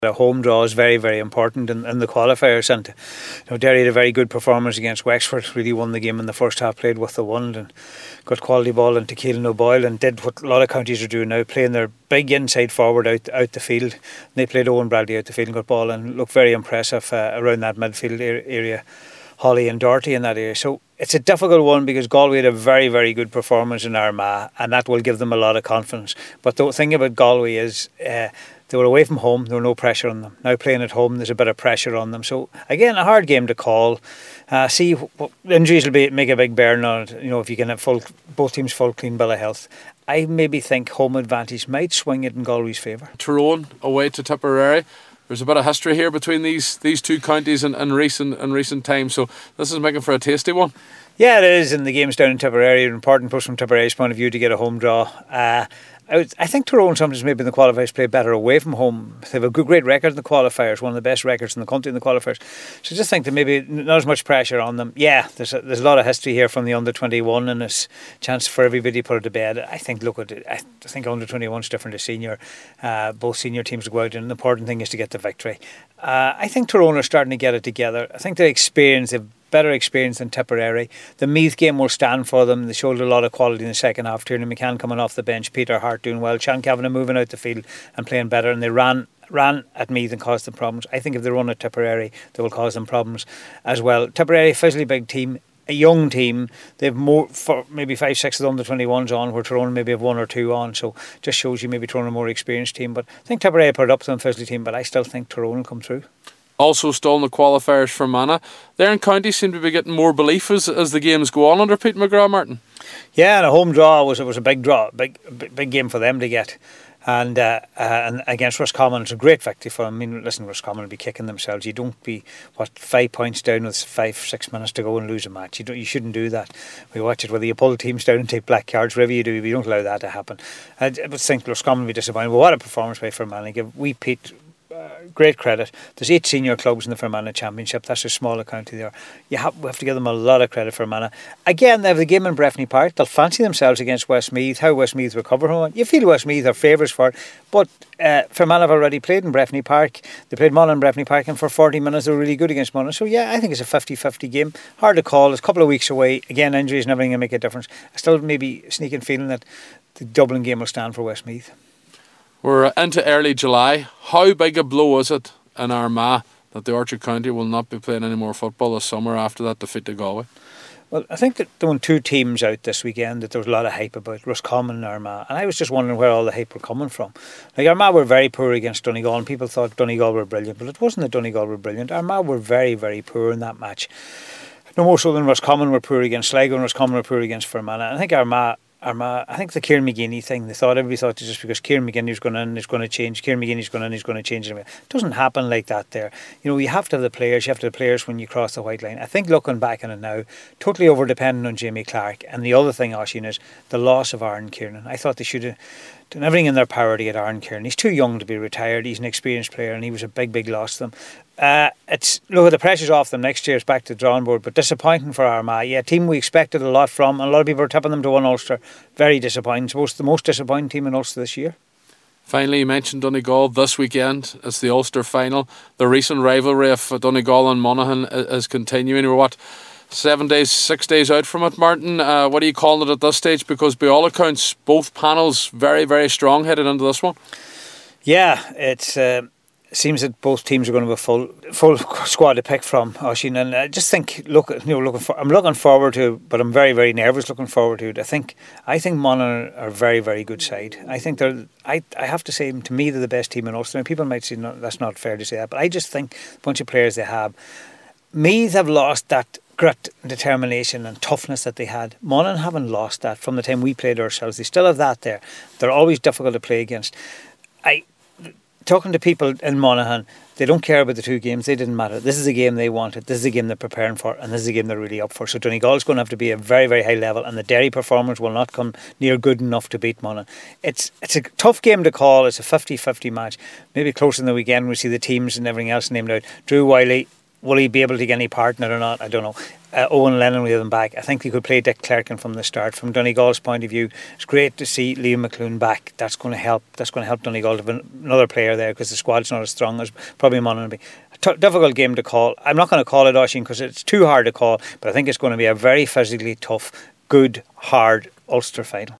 A home draw is very, very important in the qualifiers, and Derry had a very good performance against Wexford. Really won the game in the first half, played with the one and got quality ball into Keelan O'Boyle and did what a lot of counties are doing now, playing their big inside forward out the field. And they played Owen Bradley out the field and got ball and looked very impressive around that midfield area. Holly and Doherty in that area. So it's a difficult one because Galway had a very, very good performance in Armagh, and that will give them a lot of confidence. But the thing about Galway is they were away from home, there were no pressure on them. Now playing at home, there's a bit of pressure on them. So again, a hard game to call. See, injuries will make a big bearing on it. If you can have both teams full clean bill of health. I maybe think home advantage might swing it in Galway's favour. Tyrone away to Tipperary. There's a bit of history here between these two counties in recent times, so this is making for a tasty one. Yeah, it is, and the game's down in Tipperary. An important push from Tipperary's point of view to get a home draw. I think Tyrone sometimes maybe in the qualifiers play better away from home. They have a great record in the qualifiers, one of the best records in the country in the qualifiers. So I just think that maybe not as much pressure on them. Yeah, there's a lot of history here from the under-21 and it's a chance for everybody to put it to bed. I think under-21 is different to senior. Both senior teams will go out and the important thing is to get the victory. I think Tyrone are starting to get it together. I think they've better experience than Tipperary. The Meath game will stand for them. They showed a lot of quality in the second half. Tiernan McCann coming off the bench, Peter Hart doing well, Sean Kavanagh moving out the field and playing better, and they ran at Meath and caused them problems. I think if they run at Tipperary, they will cause them problems as well. Tipperary, physically big team, a young team. They have more, for maybe 5-6 of the under-21s on, where Tyrone maybe have 1 or 2 on, so just shows you maybe Tyrone a more experienced team. But I think Tipperary put it up to them, physically team, but I still think Tyrone will come through. Also still in the qualifiers for Fermanagh. Their counties seem to be getting more belief as the games go on under Pete McGrath, Martin. Yeah, and a home draw was a big draw, big game for them to get. And against Roscommon, it's a great victory for them. I mean, listen, Roscommon will be kicking themselves. You don't be 5 points down with 5-6 minutes to go and lose a match. You shouldn't do that. We watch it whether you pull teams down and take black cards, whatever you do. We don't allow that to happen. I would think Roscommon will be disappointed. Well, what a performance by Fermanagh. Give Pete great credit. There's 8 senior clubs in the Fermanagh Championship. That's a smaller county there. We have to give them a lot of credit for Fermanagh. Again, they have the game in Breffni Park. They'll fancy themselves against Westmeath. How Westmeath recover from it. You feel Westmeath are favourites for it. But Fermanagh have already played in Breffni Park. They played Monaghan in Breffni Park, and for 40 minutes they were really good against Monaghan. So yeah, I think it's a 50-50 game. Hard to call. It's a couple of weeks away. Again, injuries and everything will make a difference. I still maybe sneaking feeling that the Dublin game will stand for Westmeath. We're into early July. How big a blow is it in Armagh that the Orchard County will not be playing any more football this summer after that defeat to Galway? Well, I think that there were 2 teams out this weekend that there was a lot of hype about, Roscommon and Armagh, and I was just wondering where all the hype were coming from. Like, Armagh were very poor against Donegal, and people thought Donegal were brilliant, but it wasn't that Donegal were brilliant. Armagh were very, very poor in that match. No more so than Roscommon were poor against Sligo, and Roscommon were poor against Fermanagh. And I think Armagh, I think the Kieran McGinney thing, everybody thought just because Kieran McGinney was going in, it's going to change. Kieran McGinney's going in, he's going to change it. It doesn't happen like that there. You have to have the players. You have to have the players when you cross the white line. I think looking back on it now, totally over dependent on Jamie Clark. And the other thing, Oisín, is the loss of Aaron Kiernan. I thought they should have done everything in their power to get Aaron Kiernan. He's too young to be retired. He's an experienced player, and he was a big loss to them. The pressure's off them next year. It's back to the drawing board, but disappointing for Armagh. Yeah, team we expected a lot from, and a lot of people were tipping them to win Ulster. Very disappointing. It's the most disappointing team in Ulster this year. Finally, you mentioned Donegal this weekend. It's the Ulster final. The recent rivalry of Donegal and Monaghan is continuing. We're 6 days out from it, Martin. What are you calling it at this stage? Because by all accounts, both panels very, very strong headed into this one. Yeah, it seems that both teams are going to have a full squad to pick from, Oisín, and I just think I'm looking forward to it, but I'm very, very nervous looking forward to it. I think Monaghan are a very, very good side. I think I have to say, to me, they're the best team in Ulster. And people might say that's not fair to say that, but I just think the bunch of players they have. Meath have lost that grit, determination and toughness that they had. Monaghan haven't lost that from the time we played ourselves. They still have that there. They're always difficult to play against. Talking to people in Monaghan, they don't care about the 2 games. They didn't matter. This is a game they wanted. This is a game they're preparing for, and this is a game they're really up for. So Donegal's going to have to be a very, very high level, and the Derry performance will not come near good enough to beat Monaghan. It's a tough game to call. It's a 50-50 match. Maybe closer in the weekend we see the teams and everything else named out. Drew Wiley, Will he be able to get any part in it or not? I don't know. Owen Lennon with them back. I think he could play Dick Clerkin from the start. From Donegal's point of view, it's great to see Liam McClune back. That's going to help. That's going to help Donegal to have another player there, because the squad's not as strong as probably Monaghan. Difficult game to call. I'm not going to call it, Oisín, because it's too hard to call, but I think it's going to be a very physically tough, good, hard Ulster final.